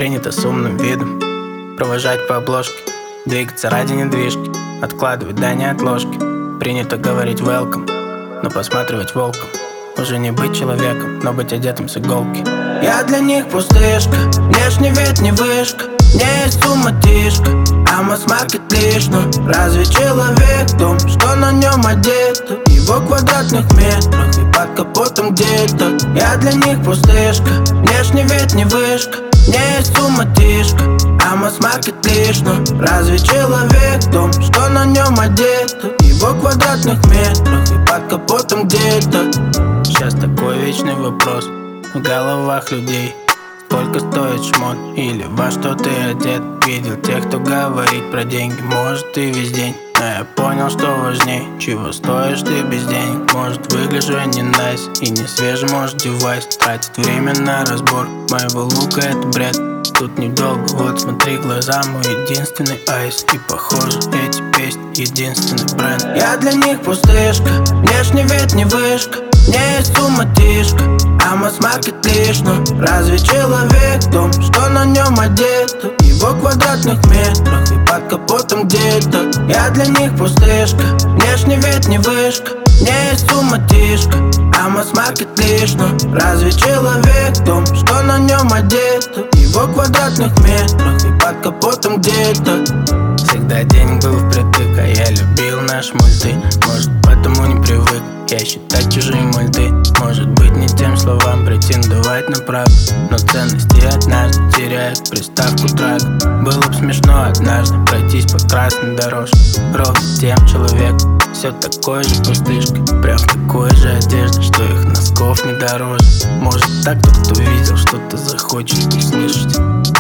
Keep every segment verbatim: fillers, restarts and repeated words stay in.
Принято с умным видом провожать по обложке, двигаться ради недвижки, откладывать да не отложки. Принято говорить welcome, но посматривать волком. Уже не быть человеком, но быть одетым с иголки. Я для них пустышка, внешний вид не вышка. Не есть сумма тишка, а масс-маркет лишь. Но разве человек дом, что на нем одето? Его квадратных метрах и под капотом где-то. Я для них пустышка, внешний вид не вышка. Не есть сумма тишка, а масс-маркет лишь. Но разве человек дом, что на нем одето? Его квадратных метрах и под капотом где-то. Сейчас такой вечный вопрос в головах людей: сколько стоит шмот или во что ты одет? Видел тех, кто говорит про деньги, может и весь день. Но я понял, что важней, чего стоишь ты без денег. Может выгляжу я не найс и не свежий, может девайс тратит время на разбор моего лука, это бред. Тут недолго, вот смотри, глаза мой единственный айс. И похоже, эти песни единственный бренд. Я для них пустышка, внешний вид не вышка. Не есть сумма тишка, а масс-маркет лишь. Но разве человек дом, что на нем одето? Его квадратных метрах и под капотом где-то. Я для них пустышка, внешний вид не вышка. Не есть сумма тишка, а масс-маркет лишь. Но разве человек дом, что на нем одето? Его квадратных метрах и под капотом где-то. Всегда денег был впритык, а я любил наши мульты. Может, потому не привык я считать чужие мульты. Может быть, не тем словам претендовать на правду, но ценности однажды теряют приставку трак. Было бы смешно однажды пройтись по красной дорожке. Ровно тем человек, все такой же пустышкой, прям в такой же одежде, что их носков не дороже. Может, так тот, кто видел, что-то захочет услышать.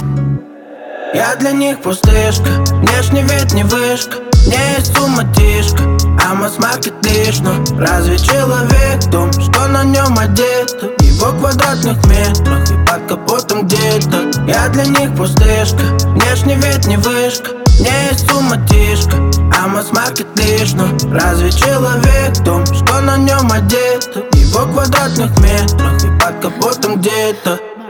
Я для них пустышка, внешний вид не вышка. Не есть сумма тишка, а масс-маркет лишь. Но разве человек дом, что на нем одето? Его квадратных метрах и под капотом где-то. Я для них пустышка, внешний вид не вышка. Не есть сумма тишка, а масс-маркет лишь. Но разве человек дом, что на нем одето? Его квадратных метрах и под капотом где-то.